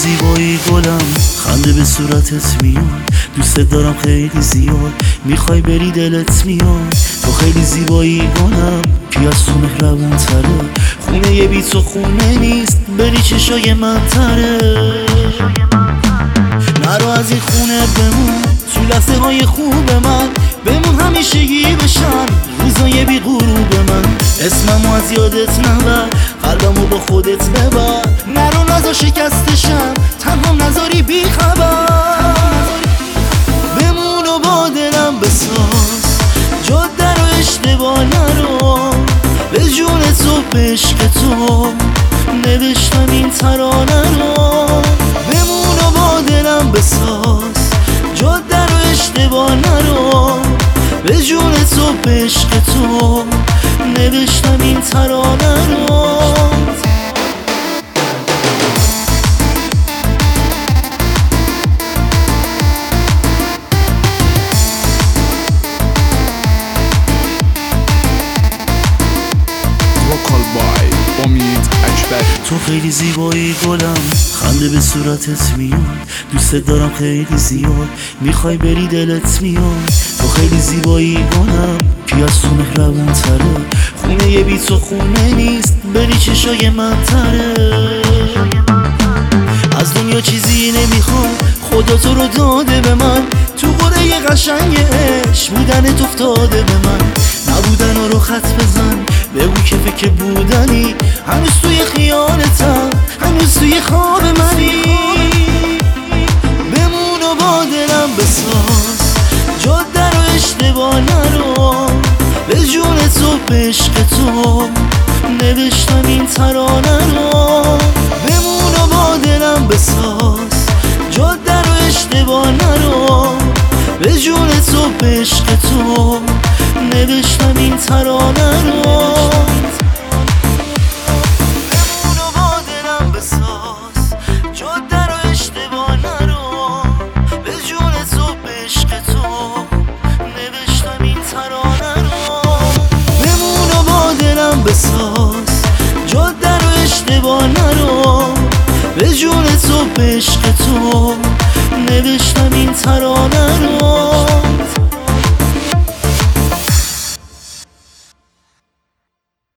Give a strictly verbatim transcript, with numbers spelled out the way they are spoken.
زیبایی گلم، خنده به صورتت میاد، دوست دارم خیلی زیاد، میخوای بری دلت میاد. تو خیلی زیبایی گلم، کی از تو مهربون تره، خونه یه بی تو خونه نیست، بری چشای من تره. نرو از این خونه بمون، تو لحظه های خوب من بمون، همیشگی بشن روزای بی غروب من. اسممو از یادت نبر، قلبمو با خودت ببر، نرو نزا شکستشم، تنها نذاری بی خبر. بمون و با دلم بساز، جاده رو اشتباه نرو، به جون تو به عشق تو نوشتم این ترانه رو. بمون و با دلم بساز، جاده رو اشتباه نرو، به جون تو به عشق تو نوشتم این ترانه رو. تو خیلی زیبایی گلم، خنده به صورتت میاد، دوست دارم خیلی زیاد، میخوای بری دلت میاد. تو خیلی زیبایی گلم، کی از تو مهربون تره، خونه یه بی تو خونه نیست، بری چشای من تره. از دنیا چیزی نمیخوام، خدا تو رو داده به من، تو قره قشنگ عشق بودنت افتاده به من. نبودن رو خط بزن، بگو که فکر بودنی، هنوز توی خیالتم، هنوز توی خواب منی. بمون و با دلم بساز، جاده رو اشتباه نرو، به جون تو به عشق تو نوشتم این ترانه رو. بمون و با دلم بساز، جاده رو اشتباه نرو، به جون تو به عشق تو نوشتم این ترانه رو. بمون و با دلم بساز، جاده رو اشتباه نرو، به جون تو به عشق تو نوشتم این ترانه رو. بمون و با دلم بساز، جاده رو اشتباه نرو، به جون تو به عشق تو نوشتم این ترانه رو.